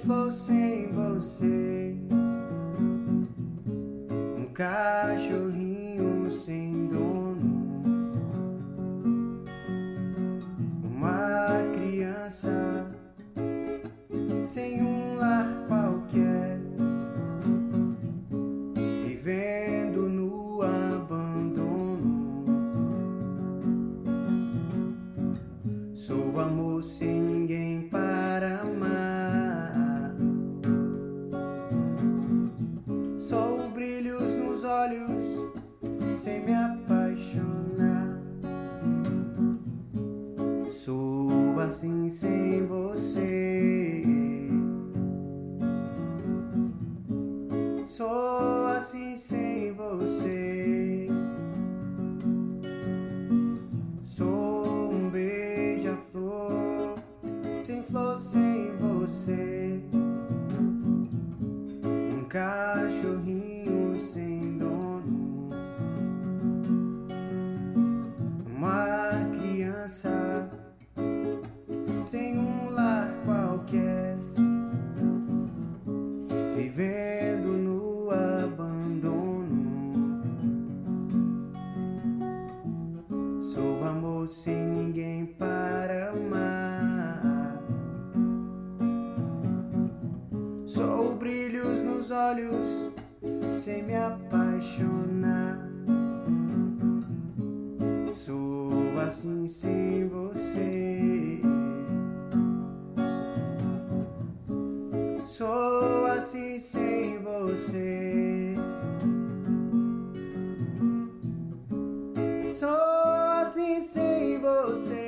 flor sem você, um cachorrinho sem dono, uma criança sem um lar qualquer, vivendo no abandono. Sou amor sem ninguém para amar, sou brilhos nos olhos sem me apaixonar. Sou assim sem você, sou assim sem você. Sou um beija-flor sem flor sem você, um cachorrinho sem dono, uma criança sem um lar qualquer, vivendo no abandono. Sou amor sem ninguém para amar, sou brilhos nos olhos sem me apaixonar. Sou assim sem você, sou assim sem você, sou assim sem você.